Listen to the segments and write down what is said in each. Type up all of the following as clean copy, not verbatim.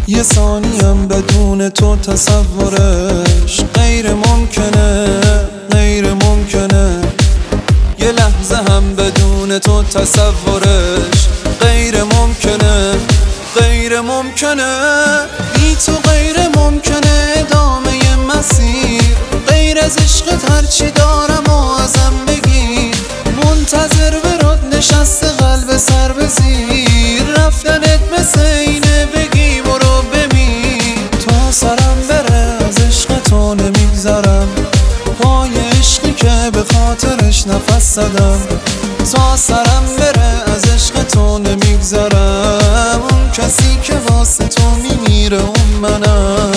یه ثانیم بدون تو تصورش غیر ممکنه، غیر ممکنه. یه لحظه هم بدون تو تصورش غیر ممکنه، غیر ممکنه. بی تو غیر ممکنه ادامه مسیر، غیر از عشقت هرچی دارم و ازم بگیر. منتظر برات نشسته قلب سر به زیر، رفتنت مثل اینه بگی برو بمیر. تا سرم بره از عشق تو نمیگذرم، پای عشقی که به خاطرش نفس زدم. تا سرم بره از عشق تو نمیگذرم، اون کسی که واسه تو میمیره اون منم.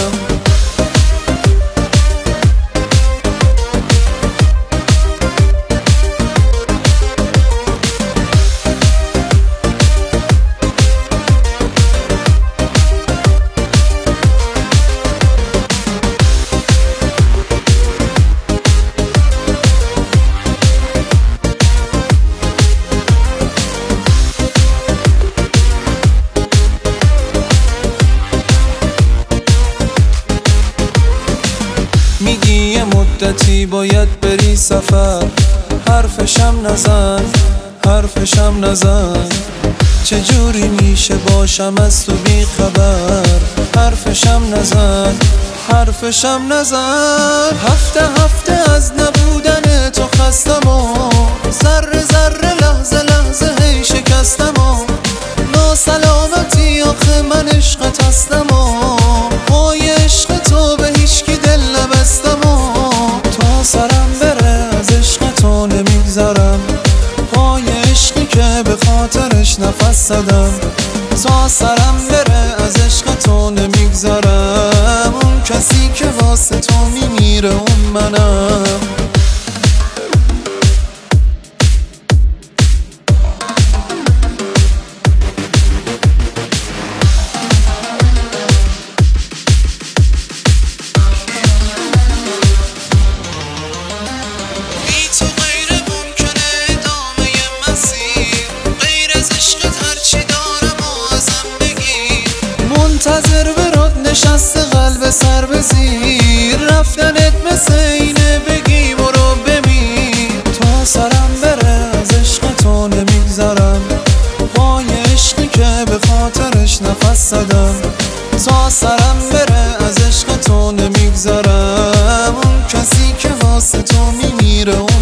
میگی یه مدتی باید بری سفر، حرفشم نزن، حرفشم نزن. چجوری میشه باشم از تو بی خبر، حرفشم نزن، حرفشم نزن. هفته از نبودن تو خستم و ذره ذره لحظه لحظه هی شکستم و ناسلامتی آخه من عشقت هستم و پای عشق تو به هیچکی دل نبستم و تا سرم بره از عشق تو نمیگذرم، پای عشقی که به خاطرش نفس زدم. تا سرم بره از عشق تو نمیگذرم، اون کسی که واسه تو میمیره اون منم. منتظر برات نشسته قلب سر به زیر، رفتنت مثل اینه بگی برو بمیر. تا سرم بره از عشق تو نمیگذرم، پای عشقی که به خاطرش نفس زدم. تا سرم بره از عشق تو نمیگذرم، اون کسی که واسه تو میمیره